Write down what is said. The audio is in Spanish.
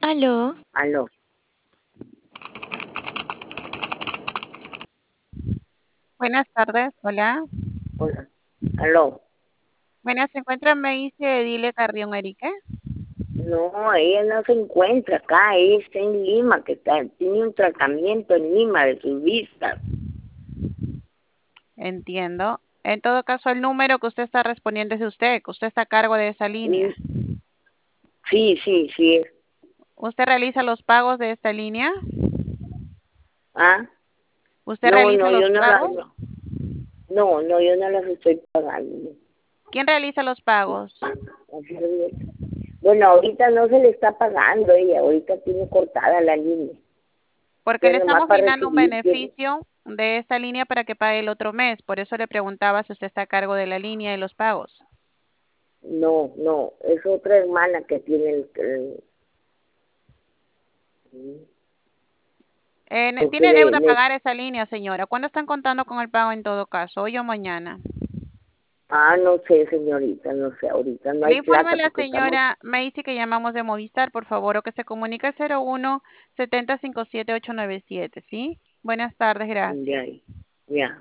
Aló, Aló, Buenas tardes, hola. hola, aló. Buenas, ¿se encuentra Macy Edile Carrión Erique? No, ella no se encuentra acá, ella está en Lima, tiene un tratamiento en Lima de sus vistas. Entiendo. En todo caso, el número que usted está respondiendo es de usted, que usted está a cargo de esa línea. Sí, sí, sí. ¿Usted realiza los pagos de esta línea? ¿Ah? ¿Usted No, realiza no, yo los no la, pagos? no, yo no las estoy pagando. ¿Quién realiza los pagos? Bueno, ahorita no se le está pagando ella, ahorita tiene cortada la línea. Porque le Pero nomás estamos para brindando un recibir, beneficio de esta línea para que pague el otro mes. Por eso le preguntaba si usted está a cargo de la línea y los pagos. no, es otra hermana que tiene porque Tiene deuda a pagar esa línea, señora. ¿Cuándo están contando con el pago en todo caso? ¿Hoy o mañana? no sé, señorita, no sé, ahorita no Le hay informa plata la porque estamos. señora Macy que llamamos de Movistar, por favor, o que se comunique al 01 70 57 897, ¿sí? Buenas tardes, gracias. Ya, ya.